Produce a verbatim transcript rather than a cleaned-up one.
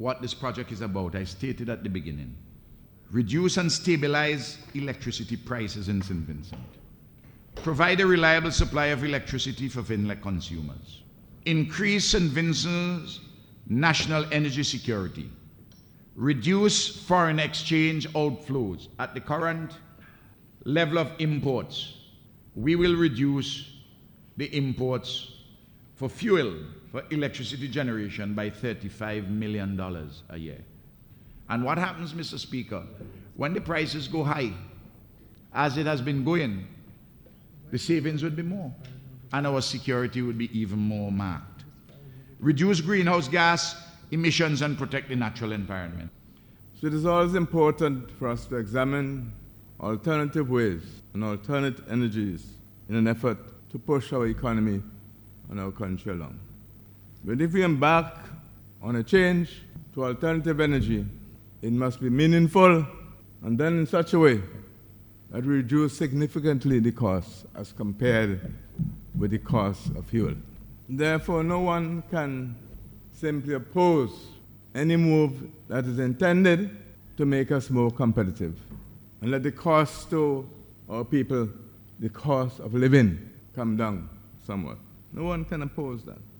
what this project is about, I stated at the beginning. Reduce and stabilize electricity prices in Saint Vincent. Provide a reliable supply of electricity for Finlec consumers. Increase Saint Vincent's national energy security. Reduce foreign exchange outflows. At the current level of imports, we will reduce the imports for fuel for electricity generation by thirty-five million dollars a year. And what happens, Mister Speaker, when the prices go high, as it has been going, the savings would be more, and our security would be even more marked. Reduce greenhouse gas emissions and protect the natural environment. So it is always important for us to examine alternative ways and alternate energies in an effort to push our economy and our country along. But if we embark on a change to alternative energy, it must be meaningful and done in such a way that we reduce significantly the cost as compared with the cost of fuel. Therefore, no one can simply oppose any move that is intended to make us more competitive and let the cost to our people, the cost of living, come down somewhat. No one can oppose that.